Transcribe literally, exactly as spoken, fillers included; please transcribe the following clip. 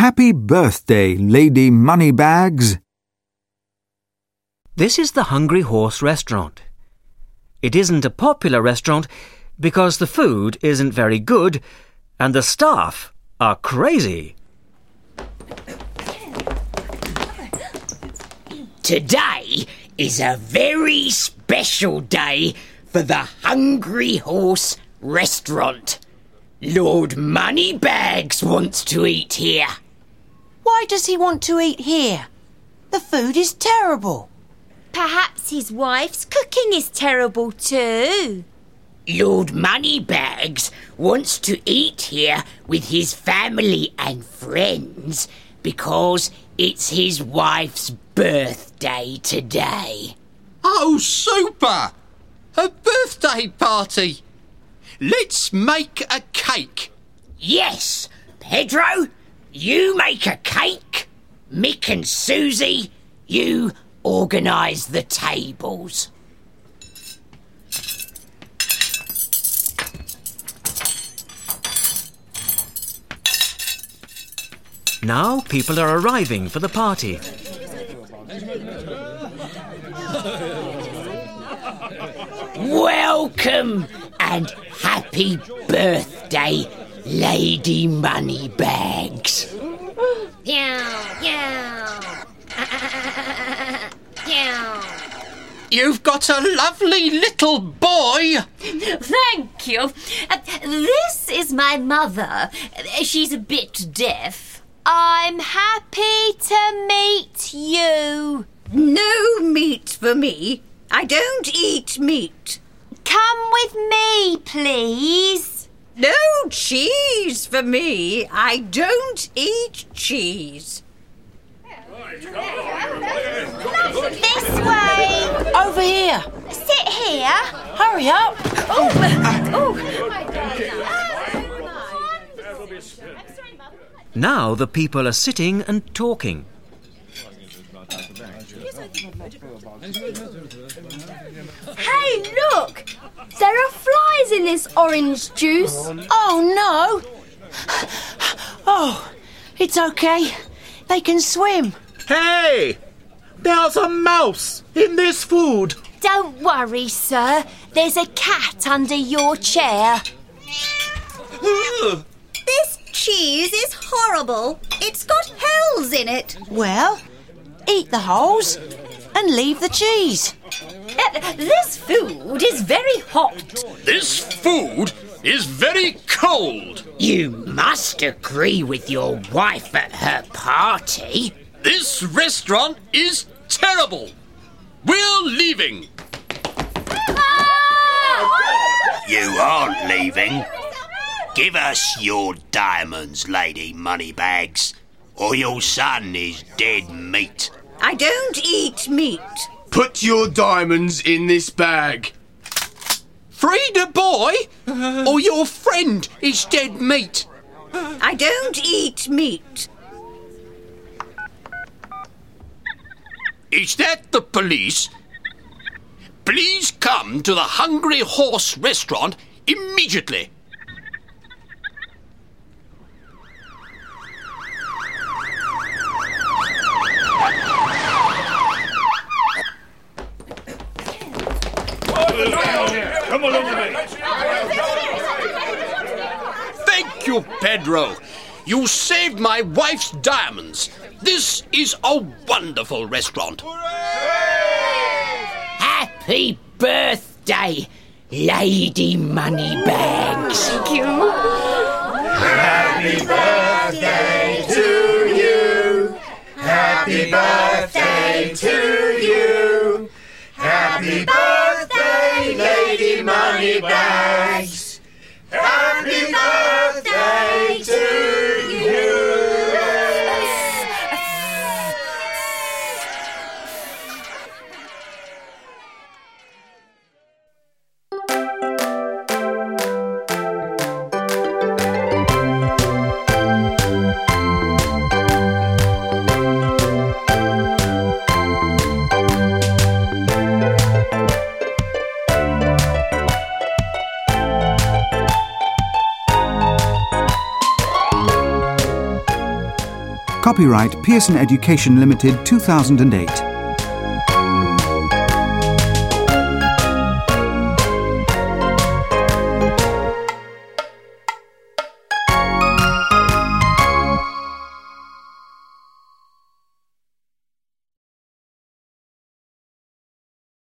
Happy birthday, Lady Moneybags. This is the Hungry Horse restaurant. It isn't a popular restaurant because the food isn't very good and the staff are crazy. Today is a very special day for the Hungry Horse restaurant. Lord Moneybags wants to eat here. Why does he want to eat here? The food is terrible. Perhaps his wife's cooking is terrible too. Lord Moneybags wants to eat here with his family and friends because it's his wife's birthday today. Oh, super! A birthday party! Let's make a cake. Yes, Pedro, you make a cake. Mick and Susie, you organise the tables. Now people are arriving for the party. Welcome and happy birthday, Lady Moneybags. Meow, meow. Meow. You've got a lovely little boy. Thank you. Uh, this is my mother. She's a bit deaf. I'm happy to meet you. No meat for me. I don't eat meat. Come with me, please. No cheese for me. I don't eat cheese. This way. Over here. Sit here. Hurry up. Oh, oh. Now the people are sitting and talking. Hey, look! There are flies in this orange juice. Oh, no. Oh, it's okay. They can swim. Hey! There's a mouse in this food. Don't worry, sir. There's a cat under your chair. This cheese is horrible. It's got holes in it. Well, eat the holes and leave the cheese. Uh, this food is very hot. This food is very cold. You must agree with your wife at her party. This restaurant is terrible. We're leaving. You aren't leaving. Give us your diamonds, Lady Moneybags, or your son is dead meat. I don't eat meat. Put your diamonds in this bag. Free the boy, or your friend is dead meat. I don't eat meat. Is that the police? Please come to the Hungry Horse restaurant immediately. Come along with me. Thank you, Pedro. You saved my wife's diamonds. This is a wonderful restaurant. Happy birthday, Lady Moneybags. Thank you. Happy birthday to you. Happy birthday to you. Happy birthday, Lady Moneybags. Happy birthday to you. Copyright Pearson Education Limited two thousand eight.